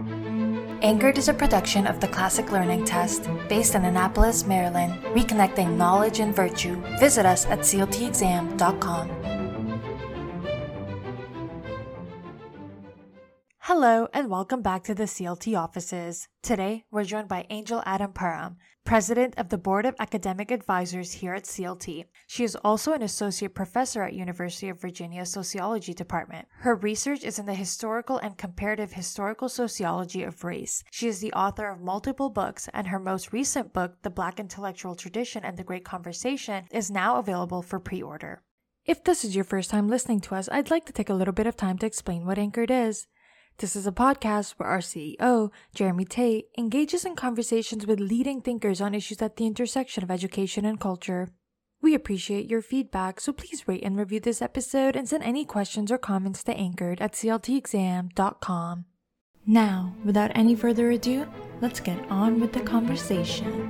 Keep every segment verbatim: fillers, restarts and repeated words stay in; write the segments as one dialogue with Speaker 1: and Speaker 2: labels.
Speaker 1: Anchored is a production of the Classic Learning Test, based in Annapolis, Maryland, reconnecting knowledge and virtue. Visit us at C L T exam dot com. Hello, and welcome back to the C L T offices. Today, we're joined by Angel Adam Parham, President of the Board of Academic Advisors here at C L T. She is also an associate professor at University of Virginia Sociology Department. Her research is in the historical and comparative historical sociology of race. She is the author of multiple books, and her most recent book, The Black Intellectual Tradition and the Great Conversation, is now available for pre-order. If this is your first time listening to us, I'd like to take a little bit of time to explain what Anchored is. This is a podcast where our C E O, Jeremy Tate, engages in conversations with leading thinkers on issues at the intersection of education and culture. We appreciate your feedback, so please rate and review this episode and send any questions or comments to anchored at C L T exam dot com. Now, without any further ado, let's get on with the conversation.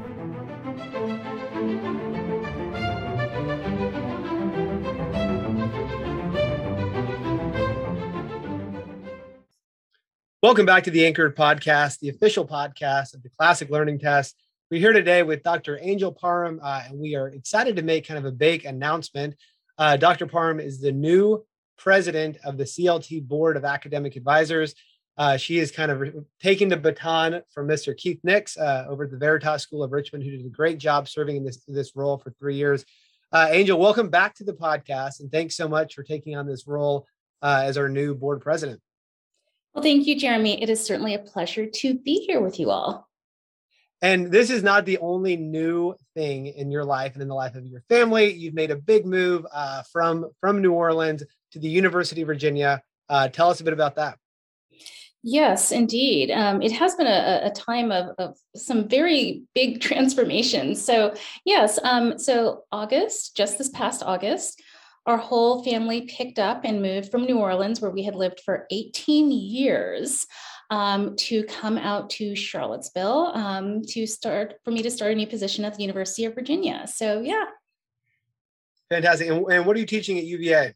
Speaker 2: Welcome back to the Anchored Podcast, the official podcast of the Classic Learning Test. We're here today with Doctor Angel Parham, uh, and we are excited to make kind of a big announcement. Uh, Doctor Parham is the new president of the C L T Board of Academic Advisors. Uh, she is kind of re- taking the baton from Mister Keith Nix uh, over at the Veritas School of Richmond, who did a great job serving in this, this role for three years. Uh, Angel, welcome back to the podcast, and thanks so much for taking on this role uh, as our new board president.
Speaker 3: Well, thank you, Jeremy. It is certainly a pleasure to be here with you all.
Speaker 2: And this is not the only new thing in your life and in the life of your family. You've made a big move uh, from, from New Orleans to the University of Virginia. Uh, tell us a bit about that.
Speaker 3: Yes, indeed. Um, it has been a, a time of, of some very big transformations. So yes, um, so August, just this past August, our whole family picked up and moved from New Orleans, where we had lived for eighteen years, um, to come out to Charlottesville um, to start, for me to start a new position at the University of Virginia. So yeah.
Speaker 2: Fantastic. And, and what are you teaching at U V A?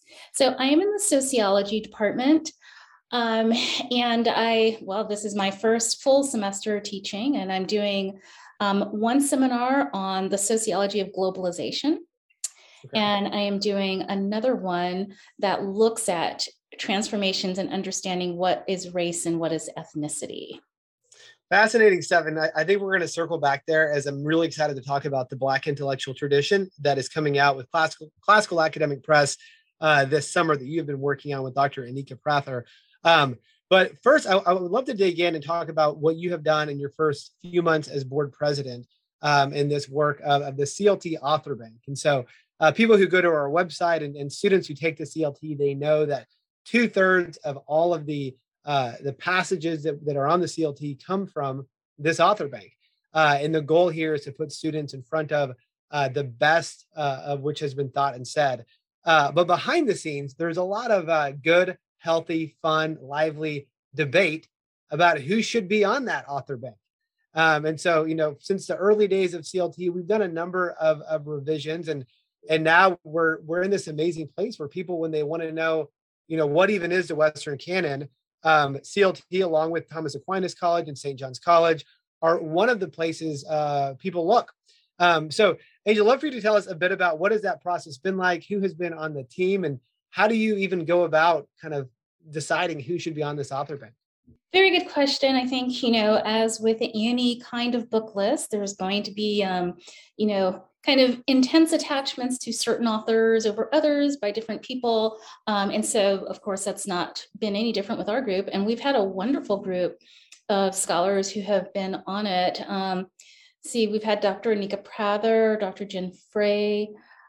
Speaker 3: So I am in the sociology department. Um, and I, well, this is my first full semester teaching, and I'm doing um, one seminar on the sociology of globalization. Okay. And I am doing another one that looks at transformations and understanding what is race and what is ethnicity.
Speaker 2: Fascinating stuff. And I, I think we're going to circle back there, as I'm really excited to talk about the Black Intellectual Tradition that is coming out with Classical, Classical Academic Press uh, this summer that you've been working on with Doctor Anika Prather. Um, but first, I, I would love to dig in and talk about what you have done in your first few months as board president um, in this work of, of the C L T Author Bank. And so Uh, people who go to our website and, and students who take the C L T, they know that two thirds of all of the uh, the passages that, that are on the C L T come from this author bank. Uh, and the goal here is to put students in front of uh, the best uh, of which has been thought and said. Uh, but behind the scenes, there's a lot of uh, good, healthy, fun, lively debate about who should be on that author bank. Um, and so, you know, since the early days of C L T, we've done a number of, of revisions, and And now we're we're in this amazing place where people, when they want to know, you know, what even is the Western canon, um, C L T, along with Thomas Aquinas College and Saint John's College, are one of the places uh, people look. Um, so, Angel, I'd love for you to tell us a bit about what has that process been like, who has been on the team, and how do you even go about kind of deciding who should be on this author bank?
Speaker 3: Very good question. I think, you know, as with any kind of book list, there's going to be, um, you know, kind of intense attachments to certain authors over others by different people. Um, and so, of course, that's not been any different with our group. And we've had a wonderful group of scholars who have been on it. Um, see, we've had Doctor Anika Prather, Doctor Jen Frey,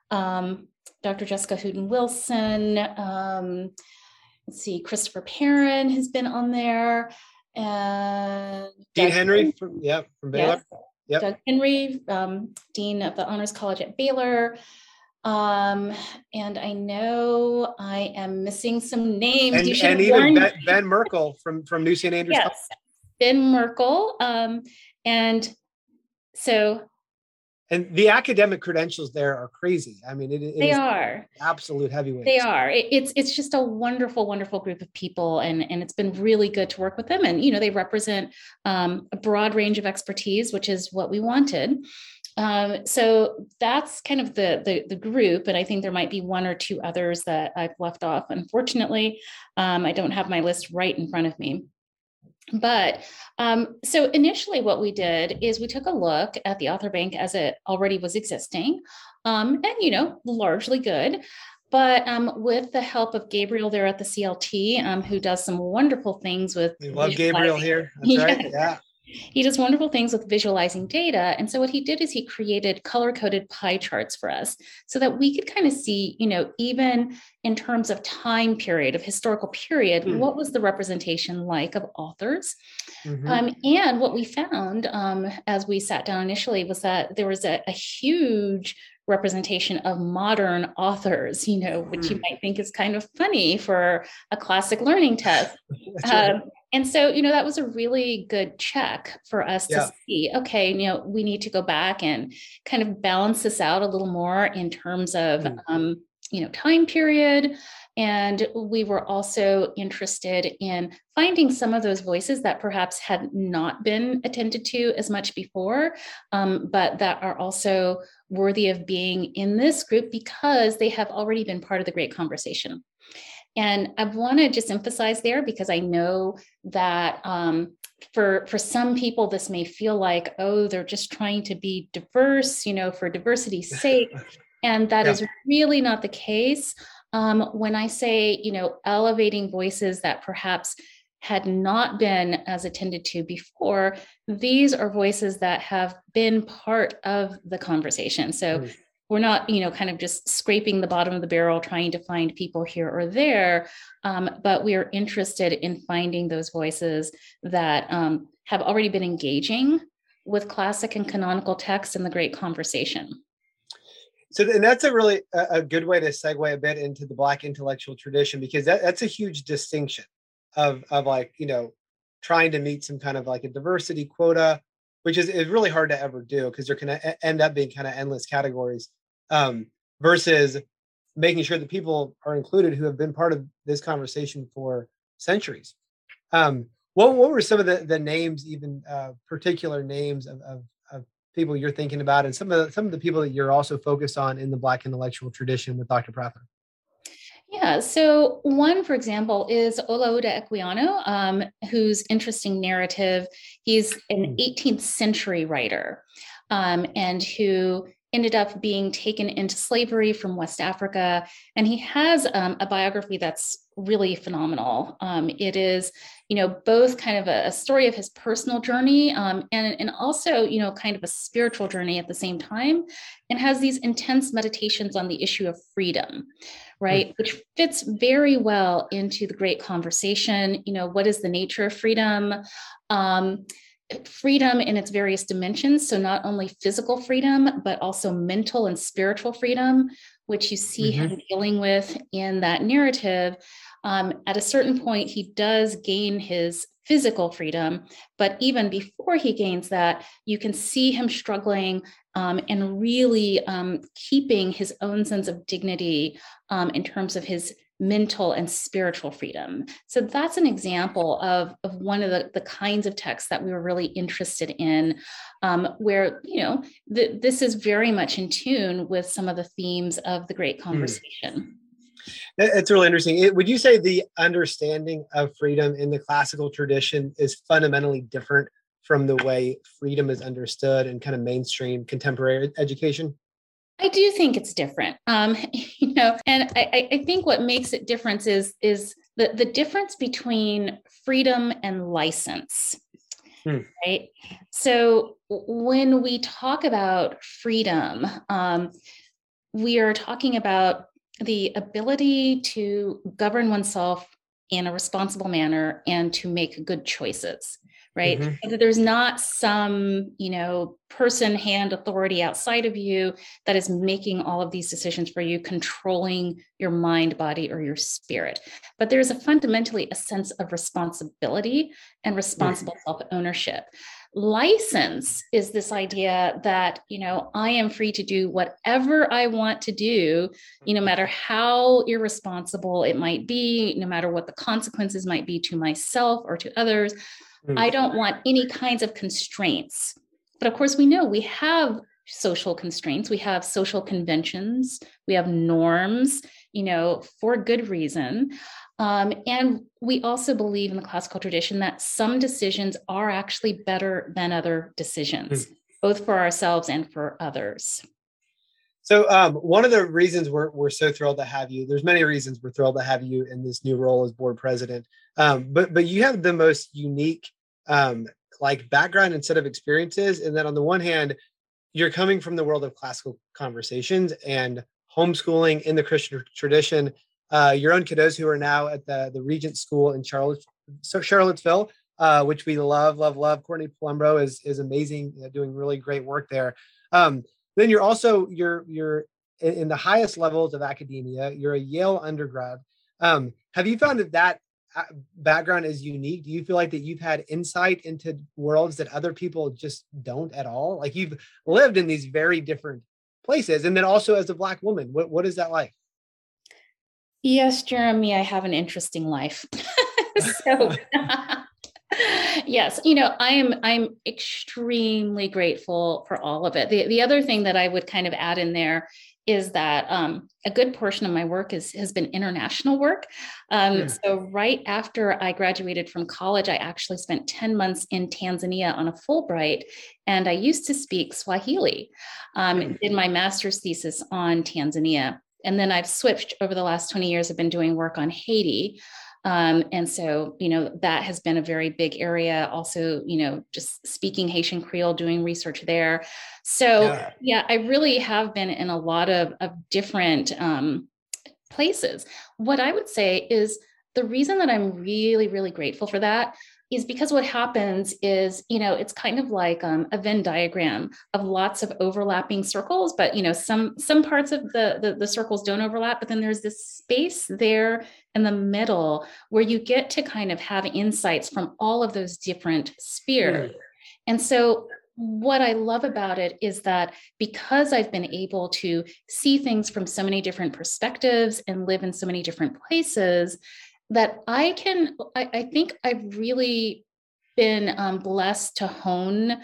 Speaker 3: um, Doctor Jessica Hooten-Wilson, um, let's see, Christopher Perrin has been on there. And
Speaker 2: Dean Henry from, yeah, from Baylor.
Speaker 3: Yes.
Speaker 2: Yep.
Speaker 3: Doug Henry, um, Dean of the Honors College at Baylor. Um, and I know I am missing some names.
Speaker 2: And,
Speaker 3: you should
Speaker 2: and even Ben, Ben Merkel from, from New Saint Andrews.
Speaker 3: Yes, Ben Merkel. Um, and so
Speaker 2: And the academic credentials there are crazy. I mean, it, it
Speaker 3: They
Speaker 2: is
Speaker 3: are.
Speaker 2: absolute heavyweights.
Speaker 3: They are. It, it's it's just a wonderful, wonderful group of people, and and it's been really good to work with them. And you know, they represent um, a broad range of expertise, which is what we wanted. Um, so that's kind of the, the the group, and I think there might be one or two others that I've left off. Unfortunately, um, I don't have my list right in front of me. But um, so initially what we did is we took a look at the author bank as it already was existing, um, and, you know, largely good. But um, with the help of Gabriel there at the C L T, um, who does some wonderful things with
Speaker 2: We love Gabriel here. That's
Speaker 3: yeah.
Speaker 2: right. Yeah.
Speaker 3: He does wonderful things with visualizing data. And so what he did is he created color-coded pie charts for us so that we could kind of see, you know, even in terms of time period, of historical period, mm. what was the representation like of authors? Mm-hmm. Um, and what we found um, as we sat down initially was that there was a, a huge representation of modern authors, you know, which mm. you might think is kind of funny for a classic learning test. um, and so, you know, that was a really good check for us yeah. to see, okay, you know, we need to go back and kind of balance this out a little more in terms of, mm. um, you know, time period. And we were also interested in finding some of those voices that perhaps had not been attended to as much before, um, but that are also worthy of being in this group because they have already been part of the great conversation. And I want to just emphasize there, because I know that um, for, for some people, this may feel like, oh, they're just trying to be diverse, you know, for diversity's sake. And that yeah. is really not the case. Um, when I say, you know, elevating voices that perhaps had not been as attended to before, these are voices that have been part of the conversation. So mm. we're not, you know, kind of just scraping the bottom of the barrel trying to find people here or there, um, but we are interested in finding those voices that um, have already been engaging with classic and canonical texts in the great conversation.
Speaker 2: So, and that's a really a, a good way to segue a bit into the Black intellectual tradition, because that, that's a huge distinction of, of like, you know, trying to meet some kind of like a diversity quota, which is, is really hard to ever do because there can end up being kind of endless categories, um, versus making sure that people are included who have been part of this conversation for centuries. Um, what, what were some of the, the names, even uh, particular names of, of, of people you're thinking about, and some of the, some of the people that you're also focused on in the Black intellectual tradition with Doctor Prather?
Speaker 3: Yeah, so one, for example, is Olaoda Equiano, um, whose interesting narrative, he's an eighteenth century writer, um, and who ended up being taken into slavery from West Africa. And he has um, a biography that's really phenomenal. Um, it is, you know, both kind of a, a story of his personal journey um, and, and also, you know, kind of a spiritual journey at the same time, and has these intense meditations on the issue of freedom, right? Mm. Which fits very well into the great conversation. You know, what is the nature of freedom? Um, freedom in its various dimensions. So not only physical freedom, but also mental and spiritual freedom, which you see mm-hmm. him dealing with in that narrative. Um, at a certain point, he does gain his physical freedom, but even before he gains that, you can see him struggling um, and really um, keeping his own sense of dignity um, in terms of his mental and spiritual freedom. So that's an example of, of one of the, the kinds of texts that we were really interested in, um, where, you know, th- this is very much in tune with some of the themes of the great conversation.
Speaker 2: It's really interesting. It, would you say the understanding of freedom in the classical tradition is fundamentally different from the way freedom is understood in kind of mainstream contemporary education?
Speaker 3: I do think it's different, um, you know, and I, I think what makes it different is, is the, the difference between freedom and license, hmm. right? So when we talk about freedom, um, we are talking about the ability to govern oneself in a responsible manner and to make good choices, right?
Speaker 2: Mm-hmm.
Speaker 3: So that there's not some, you know, person, hand, authority outside of you that is making all of these decisions for you, controlling your mind, body, or your spirit. But there's a fundamentally a sense of responsibility and responsible mm. self-ownership. License is this idea that, you know, I am free to do whatever I want to do, you know, no matter how irresponsible it might be, no matter what the consequences might be to myself or to others. Mm. I don't want any kinds of constraints. But of course, we know we have social constraints. We have social conventions. We have norms, you know, for good reason. Um, and we also believe in the classical tradition that some decisions are actually better than other decisions, mm. both for ourselves and for others.
Speaker 2: So um, one of the reasons we're we're so thrilled to have you, there's many reasons we're thrilled to have you in this new role as board president, um, but but you have the most unique um, like background and set of experiences. And then on the one hand, you're coming from the world of classical conversations and homeschooling in the Christian tradition. Uh, your own kiddos who are now at the, the Regent School in Charlotte, so Charlottesville, uh, which we love, love, love. Courtney Palumbo is is amazing, uh, doing really great work there. Um, then you're also you're you're in, in the highest levels of academia. You're a Yale undergrad. Um, have you found that that background is unique? Do you feel like that you've had insight into worlds that other people just don't at all? Like you've lived in these very different places, and then also as a Black woman, what what is that like?
Speaker 3: Yes, Jeremy, I have an interesting life. so, yes, you know, I am I'm extremely grateful for all of it. The, the other thing that I would kind of add in there is that um, a good portion of my work is, has been international work. Um, mm. So right after I graduated from college, I actually spent ten months in Tanzania on a Fulbright, and I used to speak Swahili. Um, mm. Did my master's thesis on Tanzania. And then I've switched over the last twenty years. I've been doing work on Haiti. Um, and so, you know, that has been a very big area. Also, you know, just speaking Haitian Creole, doing research there. So, yeah, yeah I really have been in a lot of, of different um, places. What I would say is the reason that I'm really, really grateful for that is because what happens is, you know, it's kind of like um, a Venn diagram of lots of overlapping circles, but, you know, some some parts of the, the, the circles don't overlap, but then there's this space there in the middle where you get to kind of have insights from all of those different spheres. Mm. And so what I love about it is that because I've been able to see things from so many different perspectives and live in so many different places, that I can, I, I think I've really been um, blessed to hone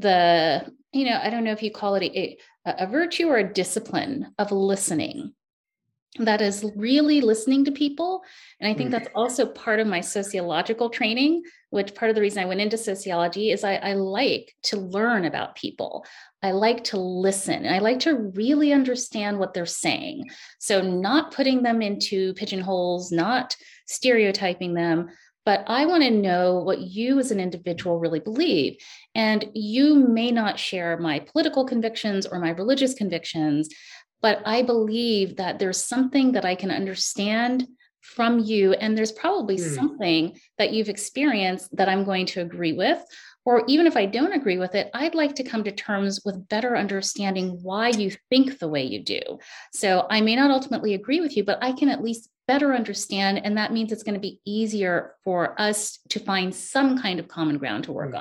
Speaker 3: the, you know, I don't know if you call it a, a virtue or a discipline of listening. That is really listening to people. And I think that's also part of my sociological training, which part of the reason I went into sociology is I, I like to learn about people. I like to listen, and I like to really understand what they're saying. So not putting them into pigeonholes, not stereotyping them, but I want to know what you as an individual really believe. And you may not share my political convictions or my religious convictions, but I believe that there's something that I can understand from you. And there's probably mm. something that you've experienced that I'm going to agree with. Or even if I don't agree with it, I'd like to come to terms with better understanding why you think the way you do. So I may not ultimately agree with you, but I can at least better understand. And that means it's going to be easier for us to find some kind of common ground to work mm. on.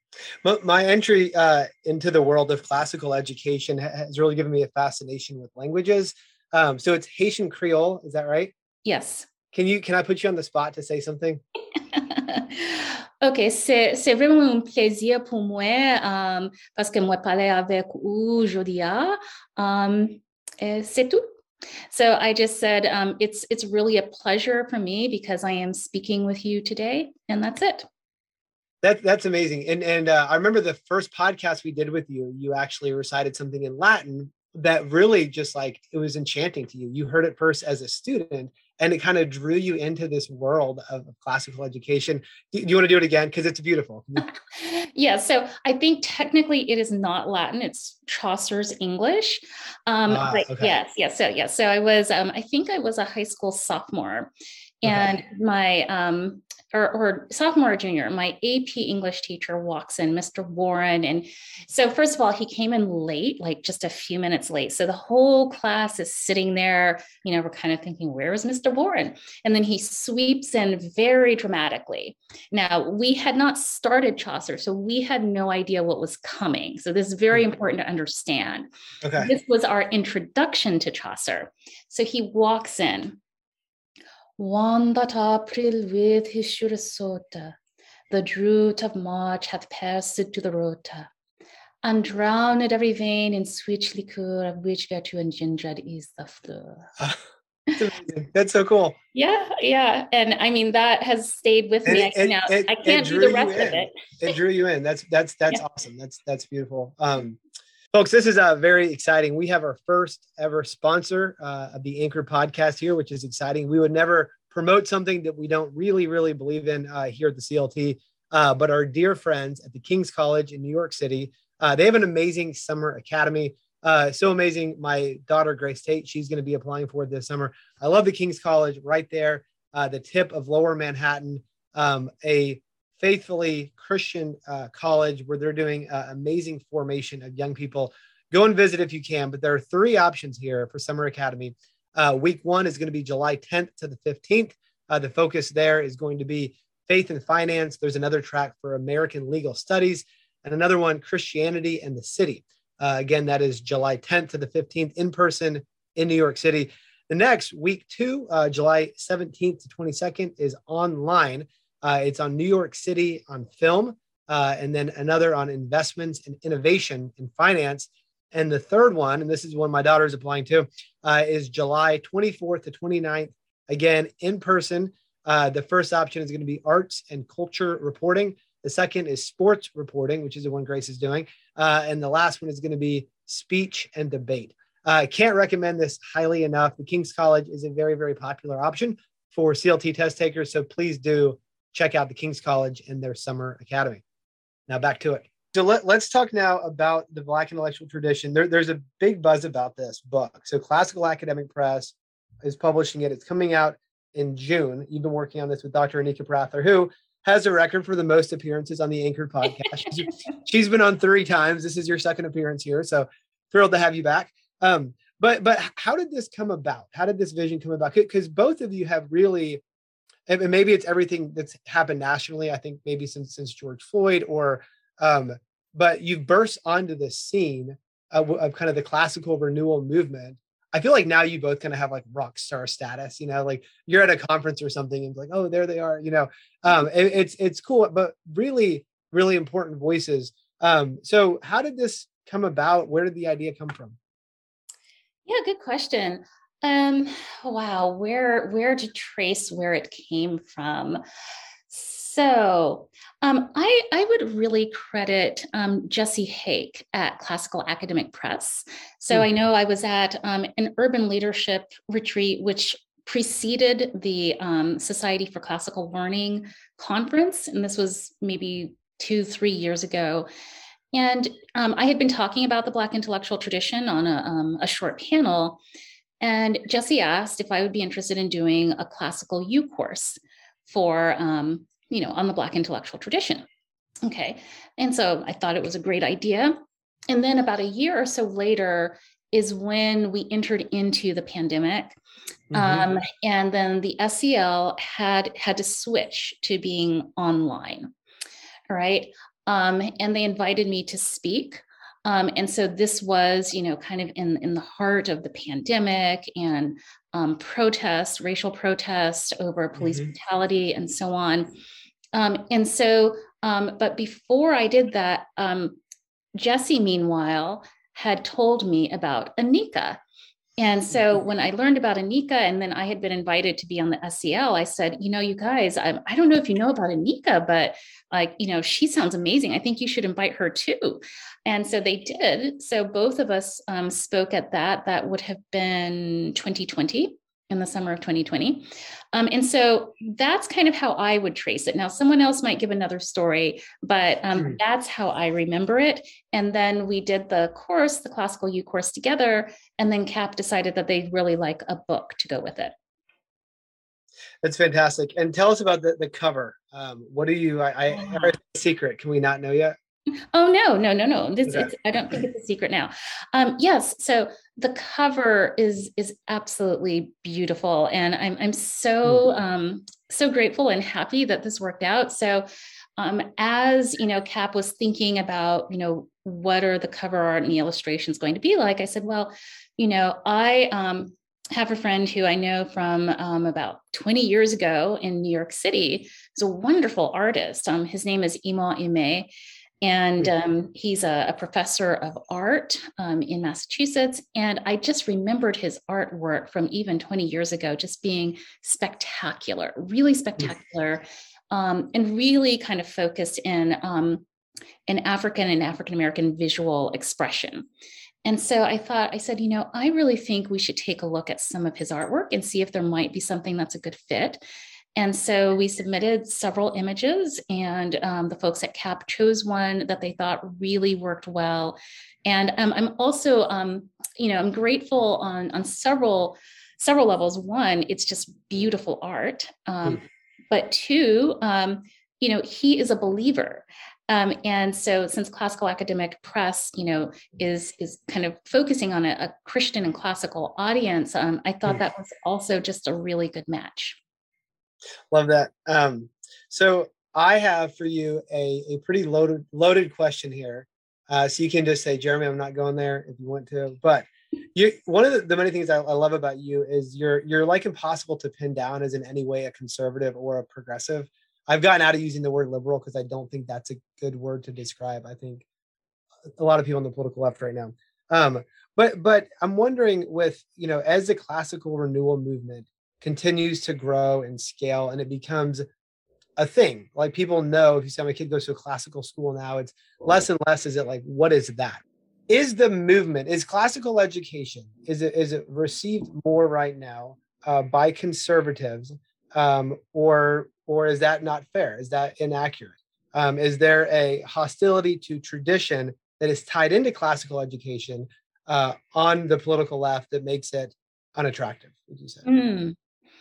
Speaker 2: My entry uh, into the world of classical education has really given me a fascination with languages. Um, so it's Haitian Creole, is that right?
Speaker 3: Yes.
Speaker 2: Can you can I put you on the spot to say something?
Speaker 3: OK, c'est, c'est vraiment un plaisir pour moi um, parce que moi parler avec vous aujourd'hui. Um, c'est tout. So I just said um, it's it's really a pleasure for me because I am speaking with you today, and that's it.
Speaker 2: That, that's amazing. And and uh, I remember the first podcast we did with you, you actually recited something in Latin that really just like, it was enchanting to you. You heard it first as a student, and it kind of drew you into this world of, of classical education. Do, do you want to do it again? Because it's beautiful.
Speaker 3: Yeah, so I think technically it is not Latin, it's Chaucer's English. Um, ah, but okay. Yes, yes. So, yes. So I was, um, I think I was a high school sophomore, and okay. my, um, or, or sophomore or junior, my A P English teacher walks in, Mister Warren. And so first of all, he came in late, like just a few minutes late. So the whole class is sitting there, you know, we're kind of thinking, where is Mister Warren? And then he sweeps in very dramatically. Now, we had not started Chaucer, so we had no idea what was coming. So this is very important to understand.
Speaker 2: Okay.
Speaker 3: This was our introduction to Chaucer. So he walks in. One that April with his sure sota, the drought of March hath passed to the rota, and drowned every vein in sweet liquor, of which virtue engendered is the floor.
Speaker 2: That's amazing. That's so cool.
Speaker 3: Yeah, yeah. And I mean, that has stayed with
Speaker 2: And
Speaker 3: me.
Speaker 2: it-
Speaker 3: I,
Speaker 2: it-
Speaker 3: now,
Speaker 2: it-
Speaker 3: I
Speaker 2: it
Speaker 3: can't do
Speaker 2: drew
Speaker 3: the rest
Speaker 2: you
Speaker 3: of
Speaker 2: in.
Speaker 3: it.
Speaker 2: It drew you in. That's that's that's
Speaker 3: Yeah.
Speaker 2: awesome. That's that's beautiful. Um, folks, this is uh, very exciting. We have our first ever sponsor uh, of the Anchor podcast here, which is exciting. We would never promote something that we don't really, really believe in uh, here at the C L T. Uh, but our dear friends at the King's College in New York City, uh, they have an amazing summer academy. Uh, so amazing. My daughter, Grace Tate, she's going to be applying for it this summer. I love the King's College right there, uh, the tip of Lower Manhattan, um, a faithfully Christian uh, college where they're doing uh, amazing formation of young people. Go and visit if you can, but there are three options here for Summer Academy. Uh, week one is going to be July tenth to the fifteenth. Uh, the focus there is going to be faith and finance. There's another track for American legal studies and another one, Christianity and the city. Uh, again, that is July tenth to the fifteenth in person in New York City. The next week two, uh, July seventeenth to twenty-second is online. Uh, it's on New York City on film, uh, and then another on investments and innovation in finance. And the third one, and this is one my daughter is applying to, uh, is July twenty-fourth to twenty-ninth. Again, in person. Uh, the first option is going to be arts and culture reporting. The second is sports reporting, which is the one Grace is doing. Uh, and the last one is going to be speech and debate. Uh, I can't recommend this highly enough. The King's College is a very, very popular option for C L T test takers. So please do check out the King's College and their summer academy. Now back to it. So let, let's talk now about the Black intellectual tradition. There, there's a big buzz about this book. So Classical Academic Press is publishing it. It's coming out in June. You've been working on this with Doctor Anika Prather, who has a record for the most appearances on the Anchored podcast. she's, she's been on three times. This is your second appearance here. So thrilled to have you back. Um, but but how did this come about? How did this vision come about? Because both of you have really, and maybe it's everything that's happened nationally, I think maybe since since George Floyd, or um, but you've burst onto the scene of, of kind of the classical renewal movement. I feel like now you both kind of have like rock star status, you know, like you're at a conference or something and like, oh, there they are, you know, um, it, it's, it's cool, but really, really important voices. Um, so how did this come about? Where did the idea come from?
Speaker 3: Yeah, good question. Um, wow, where where to trace where it came from? So um, I, I would really credit um, Jesse Hake at Classical Academic Press. So mm-hmm. I know I was at um, an urban leadership retreat, which preceded the um, Society for Classical Learning conference. And this was maybe two, three years ago. And um, I had been talking about the Black intellectual tradition on a, um, a short panel. And Jesse asked if I would be interested in doing a classical U course for, um, you know, on the Black intellectual tradition. Okay. And so I thought it was a great idea. And then about a year or so later is when we entered into the pandemic. Mm-hmm. Um, and then the S E L had had to switch to being online. All right. Um, and they invited me to speak. Um, and so this was, you know, kind of in, in the heart of the pandemic and um, protests, racial protests over police mm-hmm. brutality and so on. Um, and so, um, but before I did that, um, Jesse, meanwhile, had told me about Anika. And so when I learned about Anika and then I had been invited to be on the S E L, I said, you know, you guys, I, I don't know if you know about Anika, but like, you know, she sounds amazing. I think you should invite her too. And so they did. So both of us um, spoke at that. That would have been twenty twenty, in the summer of twenty twenty. Um, and so that's kind of how I would trace it. Now, someone else might give another story, but um, mm. that's how I remember it. And then we did the course, the Classical U course together. And then C A P decided that they'd really like a book to go with it.
Speaker 2: That's fantastic. And tell us about the, the cover. Um, what do you, I, I, or
Speaker 3: Ah.
Speaker 2: it's a secret. Can we not know yet?
Speaker 3: Oh no, no, no, no. This
Speaker 2: Okay.
Speaker 3: it's I don't think it's a secret now. Um, yes, so the cover is is absolutely beautiful, and I'm I'm
Speaker 2: Hmm.
Speaker 3: so um so grateful and happy that this worked out. So um as you know, Cap was thinking about, you know, what are the cover art and the illustrations going to be like, I said, well, you know, I um have a friend who I know from um, about twenty years ago in New York City. He's a wonderful artist. Um, his name is Ima Ime, and um, he's a, a professor of art um, in Massachusetts. And I just remembered his artwork from even twenty years ago, just being spectacular, really spectacular, um, and really kind of focused in um, an African and African American visual expression. And so I thought, I said, you know, I really think we should take a look at some of his artwork and see if there might be something that's a good fit. And so we submitted several images, and um, the folks at CAP chose one that they thought really worked well. And um, I'm also, um, you know, I'm grateful on on several several levels. One, it's just beautiful art, um, but two, um, you know, he is a believer. Um, and so since Classical Academic Press, you know, is is kind of focusing on a, a Christian and classical audience, um, I thought that was also just a really good match.
Speaker 2: Love that. Um, so I have for you a, a pretty loaded loaded question here. Uh, so you can just say, Jeremy, I'm not going there if you want to. But you, one of the, the many things I, I love about you is you're you're like impossible to pin down as in any way a conservative or a progressive. I've gotten out of using the word liberal because I don't think that's a good word to describe. I think a lot of people on the political left right now. Um, but but I'm wondering with, you know, as the classical renewal movement continues to grow and scale and it becomes a thing, like people know if you say my kid goes to a classical school now, it's less and less is it like, what is that? Is the movement, is classical education, is it is it received more right now uh, by conservatives, um, or or is that not fair? Is that inaccurate? Um, is there a hostility to tradition that is tied into classical education uh, on the political left that makes it unattractive, would you say?
Speaker 3: Mm,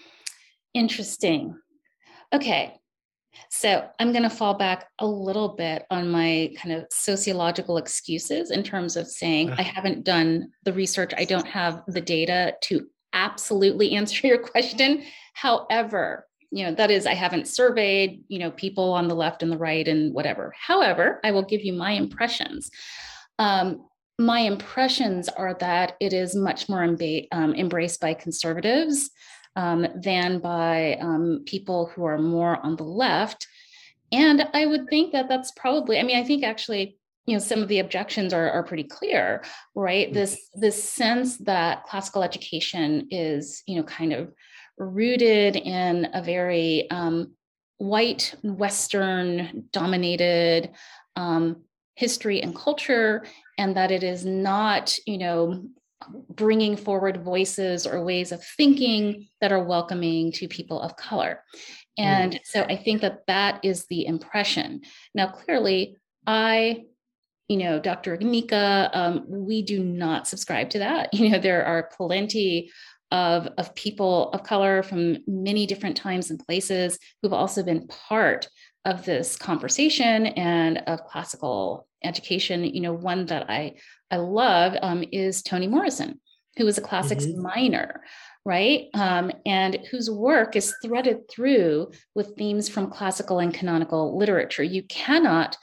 Speaker 3: interesting. Okay. So I'm going to fall back a little bit on my kind of sociological excuses in terms of saying
Speaker 2: Uh,
Speaker 3: I haven't done the research. I don't have the data to absolutely answer your question. However, you know, that is, I haven't surveyed, you know, people on the left and the right and whatever. However, I will give you my impressions. Um, my impressions are that it is much more emba- um, embraced by conservatives um, than by um, people who are more on the left. And I would think that that's probably, I mean, I think actually, you know, some of the objections are, are pretty clear, right? This, this sense that classical education is, you know, kind of rooted in a very um, white, Western dominated um, history and culture, and that it is not, you know, bringing forward voices or ways of thinking that are welcoming to people of color.
Speaker 2: mm,
Speaker 3: And so I think that that is the impression. Now, clearly, I, you know, Doctor Nika, um, we do not subscribe to that. You know, there are plenty of, of people of color from many different times and places who've also been part of this conversation and of classical education. You know, one that I, I love um, is Toni Morrison, who was a classics
Speaker 2: mhm.
Speaker 3: minor, right? Um, and whose work is threaded through with themes from classical and canonical literature. You cannot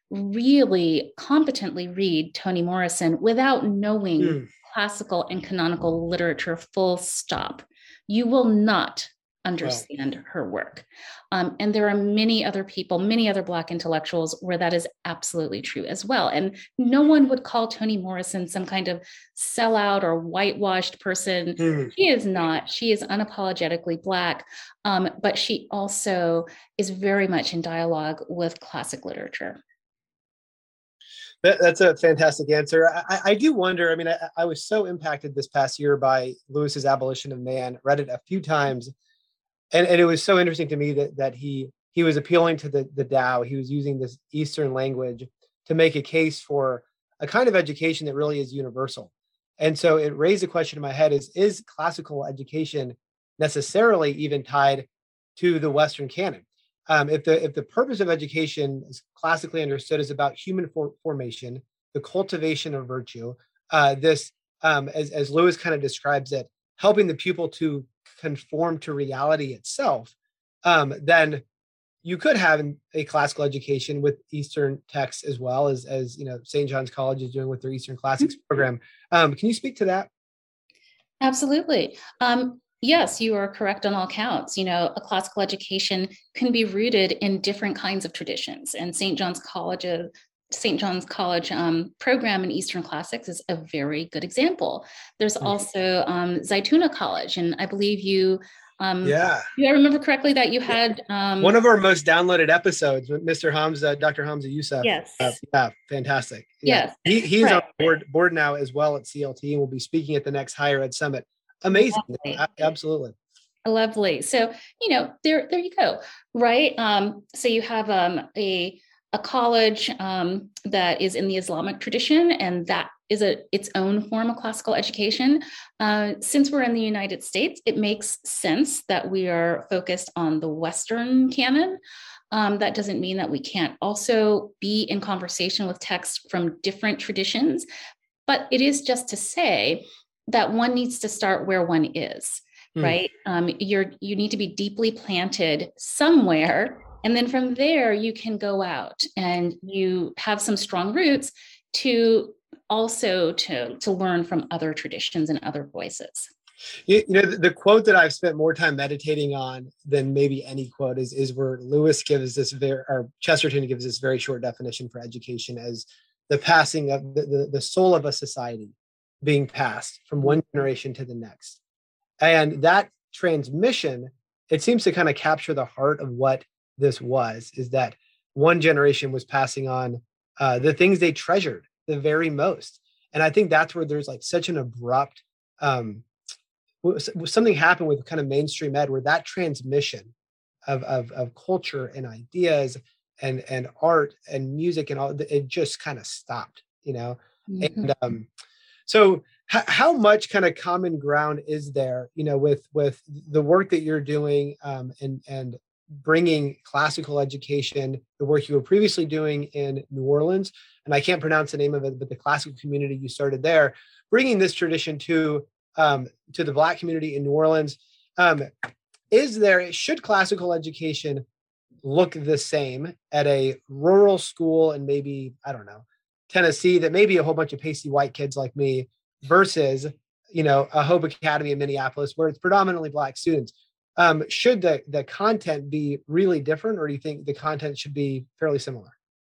Speaker 3: really competently read Toni Morrison without knowing
Speaker 2: Mm.
Speaker 3: classical and canonical literature, full stop. You will not
Speaker 2: Wow.
Speaker 3: understand her work. Um, and there are many other people, many other Black intellectuals where that is absolutely true as well. And no one would call Toni Morrison some kind of sellout or whitewashed person.
Speaker 2: Mm.
Speaker 3: She is not. She is unapologetically Black, um, but she also is very much in dialogue with classic literature.
Speaker 2: That, that's a fantastic answer. I, I do wonder. I mean, I, I was so impacted this past year by Lewis's Abolition of Man. Read it a few times, and, and it was so interesting to me that that he he was appealing to the the Tao. He was using this Eastern language to make a case for a kind of education that really is universal. And so it raised a question in my head: is is classical education necessarily even tied to the Western canon. Um, if the if the purpose of education is classically understood as about human for, formation, the cultivation of virtue, uh, this um, as as Lewis kind of describes it, helping the pupil to conform to reality itself, um, then you could have a classical education with Eastern texts as well as as you know Saint John's College is doing with their Eastern Classics program. Um, can you speak to that?
Speaker 3: Absolutely. Um, yes, you are correct on all counts. You know, a classical education can be rooted in different kinds of traditions, and Saint John's College, Saint John's College um, program in Eastern Classics is a very good example. There's also um, Zaytuna College, and I believe you. Um,
Speaker 2: yeah.
Speaker 3: Do I remember correctly that you had um,
Speaker 2: one of our most downloaded episodes with Mister Hamza, Doctor Hamza Youssef?
Speaker 3: Yes.
Speaker 2: Uh, yeah, fantastic. Yeah.
Speaker 3: Yes.
Speaker 2: He, he's
Speaker 3: right.
Speaker 2: on board, board now as well at C L T and will be speaking at the next Higher Ed Summit. Amazing.
Speaker 3: Lovely.
Speaker 2: Absolutely.
Speaker 3: Lovely. So, you know, there, there you go. Right. Um, so you have um, a, a college um, that is in the Islamic tradition, and that is a its own form of classical education. Uh, since we're in the United States, it makes sense that we are focused on the Western canon. Um, that doesn't mean that we can't also be in conversation with texts from different traditions, but it is just to say that one needs to start where one is, mm. right? Um, you're you need to be deeply planted somewhere, and then from there you can go out and you have some strong roots to also to to learn from other traditions and other voices.
Speaker 2: You, you know, the, the quote that I've spent more time meditating on than maybe any quote is is where Lewis gives this very, or Chesterton gives this very short definition for education as the passing of the, the, the soul of a society being passed from one generation to the next. And that transmission, it seems to kind of capture the heart of what this was, is that one generation was passing on uh, the things they treasured the very most. And I think that's where there's like such an abrupt, um, something happened with kind of mainstream ed where that transmission of, of, of culture and ideas and, and art and music and all, it just kind of stopped, you know? Mm-hmm. And um, so h- how much kind of common ground is there, you know, with, with the work that you're doing um, and, and bringing classical education, the work you were previously doing in New Orleans, and I can't pronounce the name of it, but the classical community you started there, bringing this tradition to um, to the Black community in New Orleans. Um, is there, should classical education look the same at a rural school in maybe, I don't know, Tennessee, that may be a whole bunch of pasty white kids like me versus, you know, a Hope Academy in Minneapolis where it's predominantly Black students? Um, should the, the content be really different, or do you think the content should be fairly similar?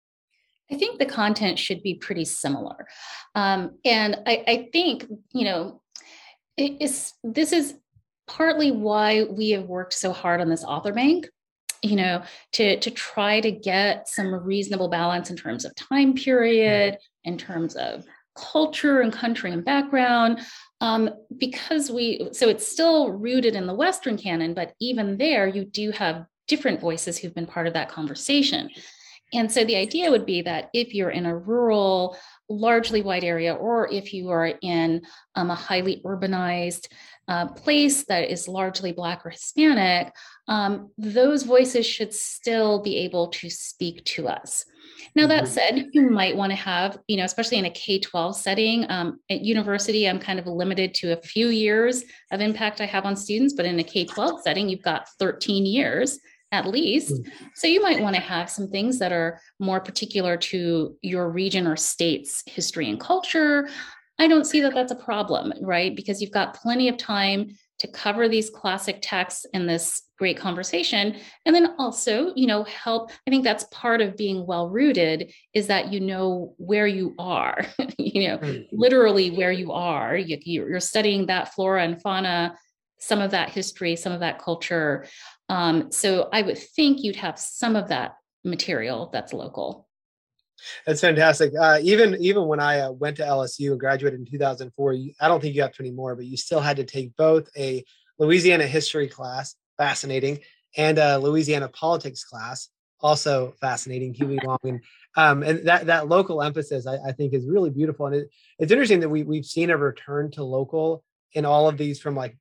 Speaker 3: I think the content should be pretty similar. Um, and I, I think, you know, it is, this is partly why we have worked so hard on this author bank, you know, to, to try to get some reasonable balance in terms of time period, in terms of culture and country and background, um, because we, so it's still rooted in the Western canon, but even there you do have different voices who've been part of that conversation. And so the idea would be that if you're in a rural, largely white area, or if you are in um, a highly urbanized uh, place that is largely Black or Hispanic, um, those voices should still be able to speak to us. Now, that said, you might want to have, you know, especially in a K twelve setting, um, at university, I'm kind of limited to a few years of impact I have on students, but in a K twelve setting, you've got thirteen years at least. So you might want to have some things that are more particular to your region or state's history and culture. I don't see that that's a problem, right? Because you've got plenty of time to cover these classic texts in this great conversation. And then also, you know, help. I think that's part of being well-rooted, is that you know where you are, you know, mm-hmm. literally where you are. You, you're studying that flora and fauna, some of that history, some of that culture. Um, so I would think you'd have some of that material that's local.
Speaker 2: That's fantastic. Uh, even even when I uh, went to L S U and graduated in two thousand four, you, I don't think you have to anymore, but you still had to take both a Louisiana history class, fascinating, and a Louisiana politics class, also fascinating, Huey Long. And, um, and that that local emphasis, I, I think, is really beautiful. And it, it's interesting that we, we've seen a return to local in all of these, from like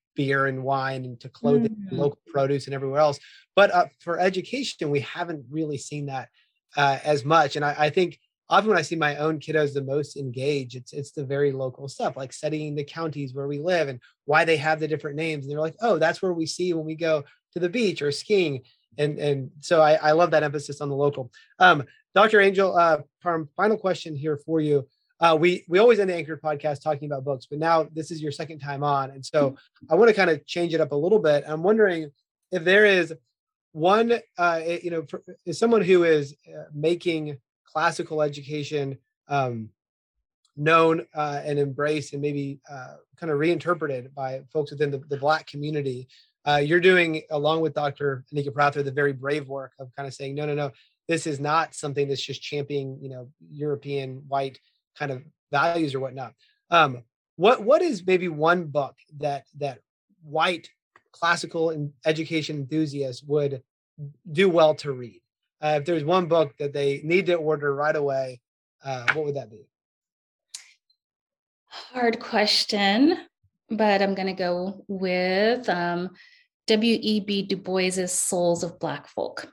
Speaker 2: beer and wine and to clothing,
Speaker 3: Mm-hmm.
Speaker 2: local produce and everywhere else. But uh, for education, we haven't really seen that uh, as much. And I, I think often when I see my own kiddos the most engaged, it's it's the very local stuff, like studying the counties where we live and why they have the different names. And they're like, oh, that's where we see when we go to the beach or skiing. And and so I, I love that emphasis on the local. Um, Doctor Angel, uh, Parham, final question here for you. Uh, we we always end the Anchored podcast talking about books, but now this is your second time on, and so I want to kind of change it up a little bit. I'm wondering if there is one, uh, you know, for, as someone who is uh, making classical education um, known uh, and embraced and maybe uh, kind of reinterpreted by folks within the, the Black community. Uh, you're doing, along with Doctor Anika Prather, the very brave work of kind of saying, no, no, no, this is not something that's just championing, you know, European white kind of values or whatnot. Um, what what is maybe one book that that white classical and education enthusiasts would do well to read? Uh, if there's one book that they need to order right away, uh, what would that be?
Speaker 3: Hard question, but I'm going to go with um, W E B Du Bois's Souls of Black Folk.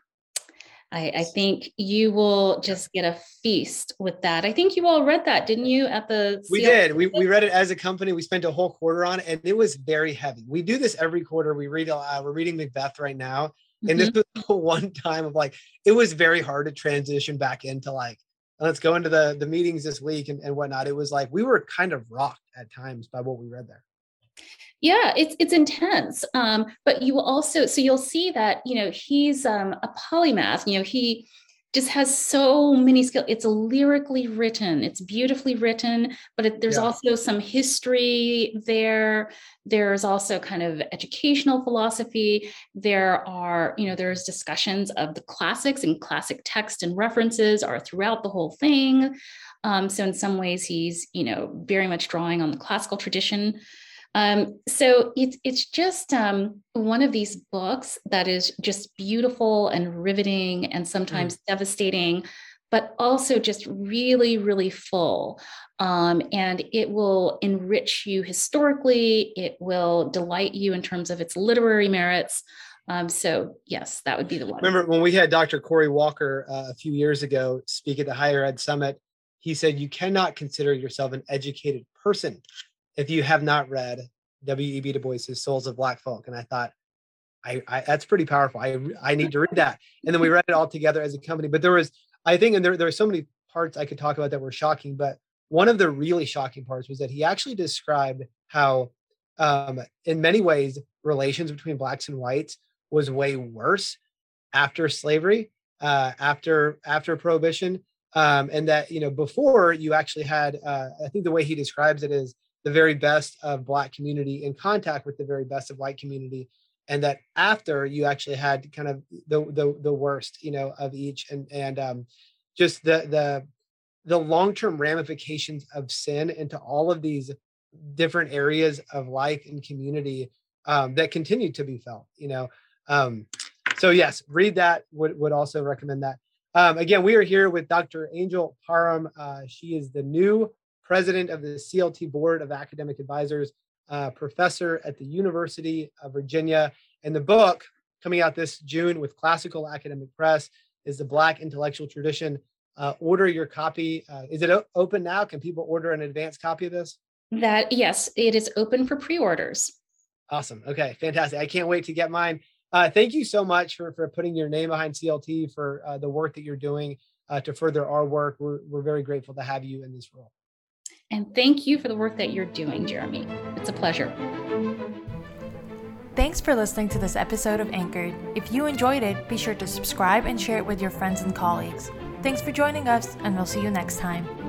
Speaker 3: I, I think you will just get a feast with that. I think you all read that, didn't you? At the
Speaker 2: we
Speaker 3: C L T?
Speaker 2: did. We we read it as a company. We spent a whole quarter on it, and it was very heavy. We do this every quarter. We read. Uh, we're reading Macbeth right now, and mm-hmm. this was the one time of like it was very hard to transition back into like let's go into the the meetings this week and, and whatnot. It was like we were kind of rocked at times by what we read there.
Speaker 3: Yeah, it's it's intense. Um, but you will also, so you'll see that, you know, he's um, a polymath, you know, he just has so many skills. It's lyrically written, it's beautifully written, but it, there's yeah. also some history there. There's also kind of educational philosophy. There are, you know, there's discussions of the classics and classic text and references are throughout the whole thing. Um, so in some ways he's, you know, very much drawing on the classical tradition. Um, so it's it's just um, one of these books that is just beautiful and riveting and sometimes mm. devastating, but also just really, really full. Um, and it will enrich you historically. It will delight you in terms of its literary merits. Um, so yes, that would be the one.
Speaker 2: Remember when we had Doctor Corey Walker uh, a few years ago speak at the Higher Ed Summit, he said, you cannot consider yourself an educated person if you have not read W E B Du Bois's Souls of Black Folk. And I thought, I, I that's pretty powerful. I I need to read that. And then we read it all together as a company. But there was, I think, and there, there were so many parts I could talk about that were shocking. But one of the really shocking parts was that he actually described how, um, in many ways, relations between Blacks and whites was way worse after slavery, uh, after after Prohibition. Um, and that, you know, before you actually had, uh, I think the way he describes it is the very best of Black community in contact with the very best of white community. And that after you actually had kind of the, the, the worst, you know, of each and, and um, just the, the, the long-term ramifications of sin into all of these different areas of life and community um, that continue to be felt, you know? Um, so yes, read that, would, would also recommend that. Um, again, we are here with Doctor Angel Parham. Uh, she is the new president of the C L T Board of Academic Advisors, uh, professor at the University of Virginia. And the book coming out this June with Classical Academic Press is The Black Intellectual Tradition. Uh, order your copy. Uh, is it o- open now? Can people order an advanced copy of this?
Speaker 3: That, yes, it is open for pre-orders.
Speaker 2: Awesome. Okay, fantastic. I can't wait to get mine. Uh, thank you so much for, for putting your name behind C L T, for uh, the work that you're doing uh, to further our work. We're, we're very grateful to have you in this role.
Speaker 3: And thank you for the work that you're doing, Jeremy. It's a pleasure.
Speaker 1: Thanks for listening to this episode of Anchored. If you enjoyed it, be sure to subscribe and share it with your friends and colleagues. Thanks for joining us, and we'll see you next time.